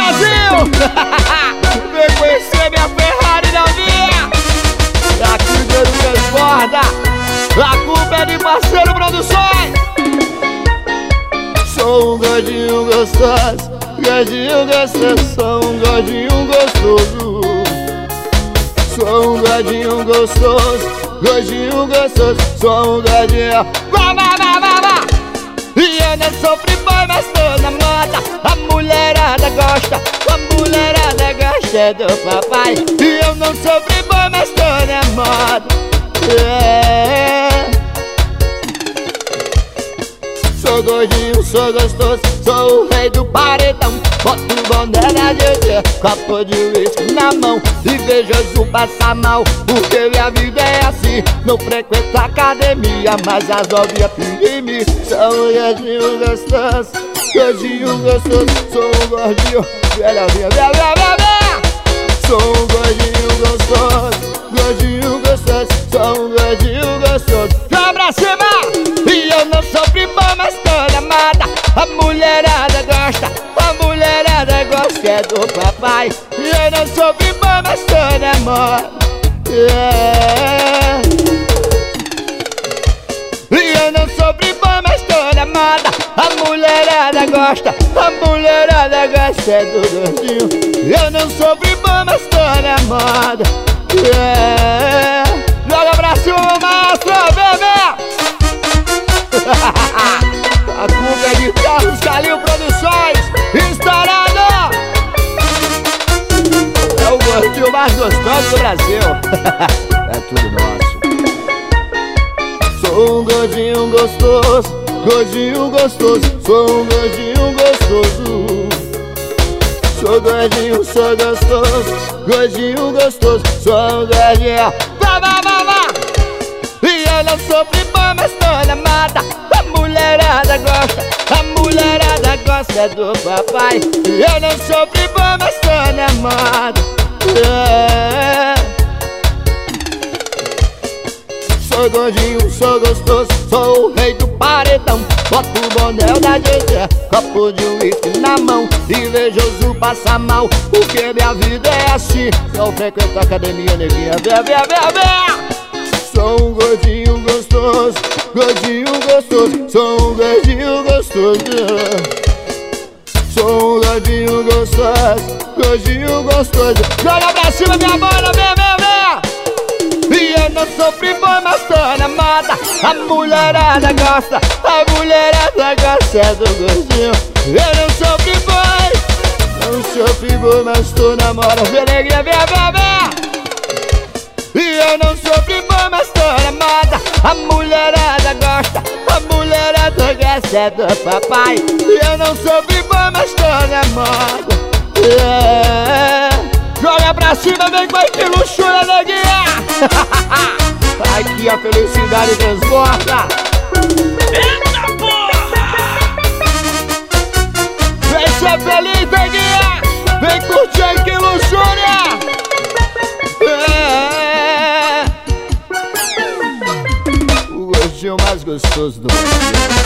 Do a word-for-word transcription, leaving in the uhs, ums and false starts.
Brasil! Vem conhecer minha Ferrari novinha! Aqui o dedo transborda. A culpa é de Parceiro Produções. Sou um gordinho gostoso, gordinho gostoso, sou um gordinho gostoso. Sou um gordinho gostoso, gordinho gostoso, sou um gordinho. Vá, vá, vá, vá, vá. E eu não sou free-boy, mas tô na moda. A mulherada gosta, a mulherada gosta do papai. E eu não sou free-boy, mas tô na moda. É. Sou gordinho, sou gostoso, sou o rei do paredão. Boto o boné na G G, copo de uísque na mão e vejo azul passar mal, porque minha vida é assim. Não frequento academia, mas as novinhas pingam em mim. Sou um gordinho gostoso, gordinho gostoso, sou um gordinho, velha, velha, velha, velha. Sou um gordinho gostoso, gordinho gostoso, sou um gordinho gostoso. Vamos pra cima! E eu não sou free-boy, mas tô na moda. A mulherada gosta, a mulherada gosta é do papai. E eu não sou free-boy, mas tô na moda. Yeah. E eu não sou free-boy, mas tô na moda. A mulherada gosta, a mulherada gosta é do gordinho. Eu não sou free-boy, mas tô na moda. Yeah. Joga pra cima, maestro, bebê! A culpa é de Carlos Calil Produções, estourado! É o gordinho mais gostoso do Brasil. É tudo nosso. Sou um gordinho gostoso, gordinho gostoso, sou um gordinho gostoso. Sou gordinho, sou gostoso, gordinho gostoso, sou um gordinho. Vá, vá, vá, vá! E eu não sou free-boy, mas tô na moda. A mulherada gosta, a mulherada gosta do papai. E eu não sou free-boy, mas tô na moda. É. Sou gordinho, sou gostoso, sou o rei do paredão. Boto o boné da G G, copo de uísque na mão e vejo azul passar mal, porque minha vida é assim. Não frequento academia, neguinha, vê, vê, vê, vê. Sou um gordinho gostoso, gordinho gostoso, sou um gordinho gostoso. Sou um gordinho gostoso, gordinho gostoso. Joga pra cima, minha banda, vem, vem, vem. E eu não sou free-boy, mas tô na moda. A mulherada gosta, a mulherada gosta do gordinho. Eu não sou free-boy, não sou free-boy, mas tô na moda. Vem, alegria, vem, vem, vem. E eu não sou free-boy, mas tô na moda. A mulherada gosta, a mulherada gosta do papai. E eu não sou free-boy, mas tô na moda. Yeah. Joga pra cima, vem com a luxúria, neguinha. Aqui a felicidade transporta. Eita porra! Vem ser feliz, neguinha. Vem curtir aqui, luxúria. É. O gordinho mais gostoso do mundo.